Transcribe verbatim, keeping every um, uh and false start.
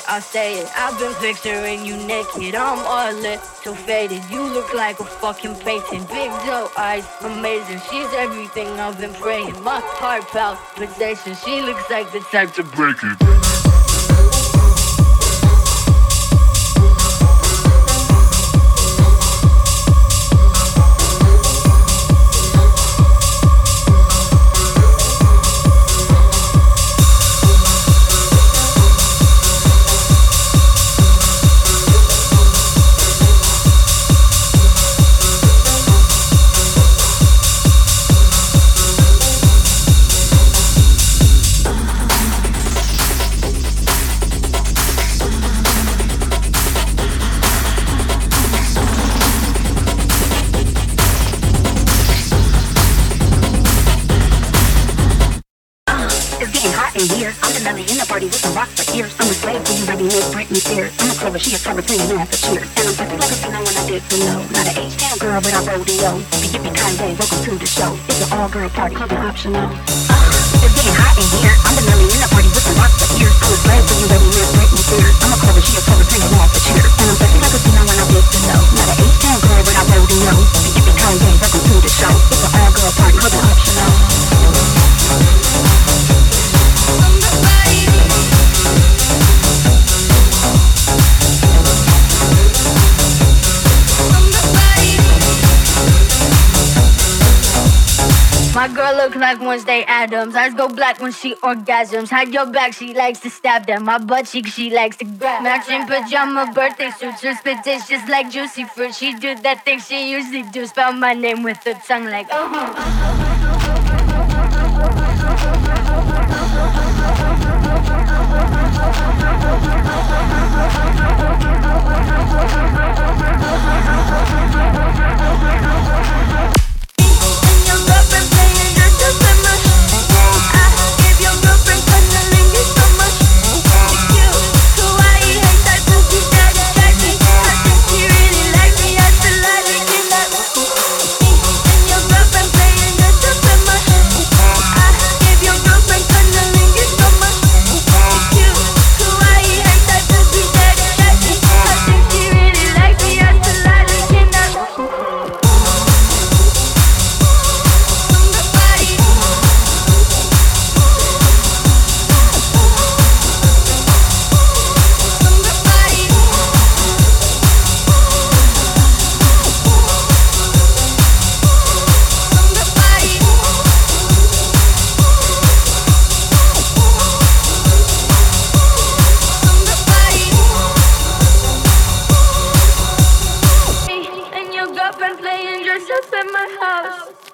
I'll say it. I've been picturing you naked, I'm all lit, so faded. You look like a fucking painting. Big doe eyes, amazing. She's everything I've been praying. My heart palpitation. She looks like the type to break it. Here, I'm the Nelly in the party with some rocks for ears. I'm a slave for you, ready to Britney Spears. I'm a Clover, she a Clover, singing man for cheers. And I'm pretty like a female when I did below. Not an H-town girl, but I rodeo. Yippee Kanye, welcome to the show. It's an all-girl party, club and optional. Uh, it's getting hot in here. I'm the Nelly in the party with some rocks for ears. I'm a slave for you, ready to Britney Spears. I'm a Clover, she a Clover, singing man for cheers. And I'm pretty like a female when I did below. Not an H-town girl, but I rodeo. Yippee Kanye, welcome to the show. It's an all-girl party, club and optional. My girl look like Wednesday Addams. Eyes go black when she orgasms. Hide your back, she likes to stab them. My butt cheek, she likes to grab. Matching pajama birthday suits. Her spit tastes just like juicy fruit. She do that thing she usually do. Spell my name with her tongue like uh-huh. Playing dress up at my house.